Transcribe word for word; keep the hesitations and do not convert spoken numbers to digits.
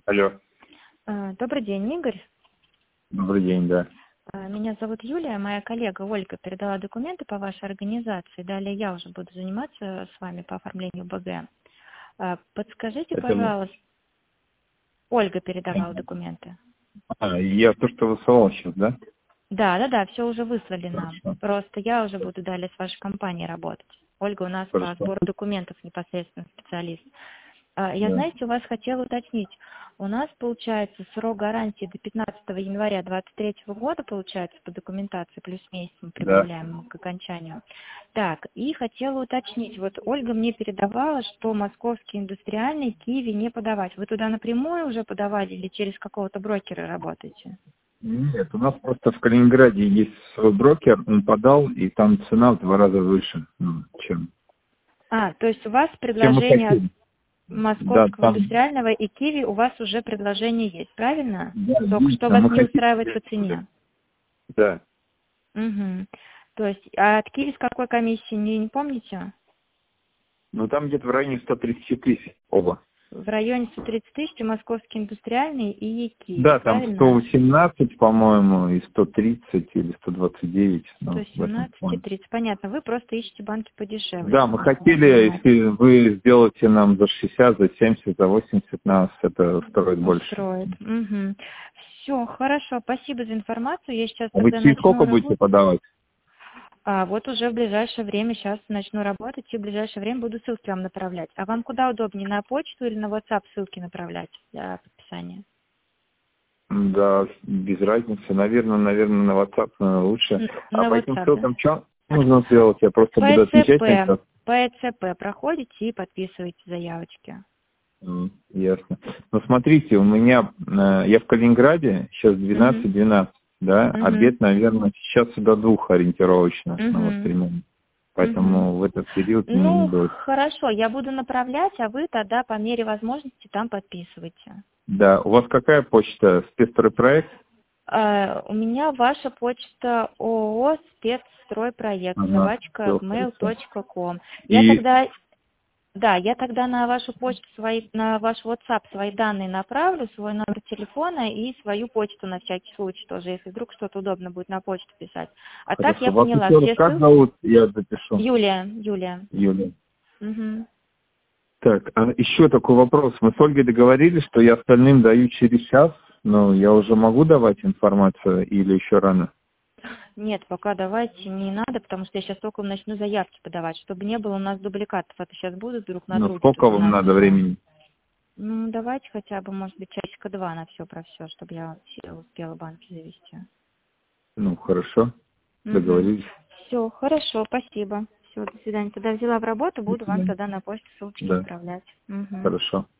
Алло. Добрый день, Игорь. Добрый день, да. Меня зовут Юлия, моя коллега Ольга передала документы по вашей организации. Далее я уже буду заниматься с вами по оформлению БГ. Подскажите, Это... пожалуйста, Ольга передавала документы. А, я то, что высылал сейчас, да? Да, да, да, все уже выслали нам. Хорошо. Просто я уже буду далее с вашей компанией работать. Ольга у нас по Хорошо. сбору документов непосредственно специалист. Я, Да. знаете, у вас хотела уточнить. У нас, получается, срок гарантии до пятнадцатого января две тысячи двадцать третьего года, получается, по документации, плюс месяц мы Да. прибавляем к окончанию. Так, и хотела уточнить. Вот Ольга мне передавала, что московский индустриальный Киви не подавать. Вы туда напрямую уже подавали или через какого-то брокера работаете? Нет, у нас просто в Калининграде есть свой брокер, он подал, и там цена в два раза выше, ну, чем, А, то есть у вас чем мы предложение от хотели. Да, московского там, индустриального и Киви, у вас уже предложение есть, правильно? да, Только есть, что а вас мы не хотим... устраивает по цене. Да. Угу. То есть, а от Киви с какой комиссии, не, не помните? Ну, там где-то в районе сто тридцать тысяч оба. В районе сто тридцать тысяч московский индустриальный и Киви, Да, там сто правильно? восемнадцать, по-моему, и сто тридцать или сто двадцать девять, сто ну, в этом семнадцать и плане. тридцать. Понятно, вы просто ищете банки подешевле, Да, мы насколько я хотели, понимаю. если вы сделаете нам за шестьдесят, за семьдесят, за восемьдесят, нас это устроит больше. Устроит. Угу. Все, хорошо, спасибо за информацию. Я сейчас А вы тогда через начну сколько будете работать. подавать? А вот уже в ближайшее время сейчас начну работать и в ближайшее время буду ссылки вам направлять. А вам куда удобнее, на почту или на WhatsApp ссылки направлять для подписания? Да, без разницы. Наверное, наверное, на WhatsApp наверное, лучше. Н- А На по этим WhatsApp, да? ссылкам что нужно сделать? Я просто буду отвечать на ПЦП. это. ПЦП проходите и подписываете заявочки. М, Ясно. Ну, смотрите, у меня, э, я в Калининграде, сейчас Угу. двенадцать-двенадцать, да, Угу. обед, наверное, сейчас до двух ориентировочно, ну, вот Угу. примерно. Угу. Поэтому в этот период мне не Ну, будет. хорошо, я буду направлять, а вы тогда по мере возможности там подписывайте. Да, у вас какая почта? Спецстройпроект? Э, У меня ваша почта ООО «Спецстройпроект», Ага, собачка все gmail хорошо. точка ком. Я И тогда, да, я тогда на вашу почту свои, на ваш WhatsApp свои данные направлю, свой номер телефона и свою почту на всякий случай тоже, если вдруг что-то удобно будет на почту писать. А так хорошо, я вас поняла, еще раз все как ссылки. зовут? Я запишу. Юлия, Юлия. Юля. Угу. Так, а еще такой вопрос. Мы с Ольгой договорились, что я остальным даю через час, но я уже могу давать информацию или еще рано? Нет, пока давайте не надо, потому что я сейчас только начну заявки подавать, чтобы не было у нас дубликатов. Это сейчас будут друг на Ну, друге, тут сколько у вам нас надо все. времени? Ну, давайте хотя бы, может быть, часика два на все про все, чтобы я все успела банки завести. Ну, хорошо, Угу. договорились. Все, хорошо, спасибо. Все, до свидания. Тогда взяла в работу, До буду вам свидания. тогда на почту ссылочки Да, отправлять. Угу. хорошо.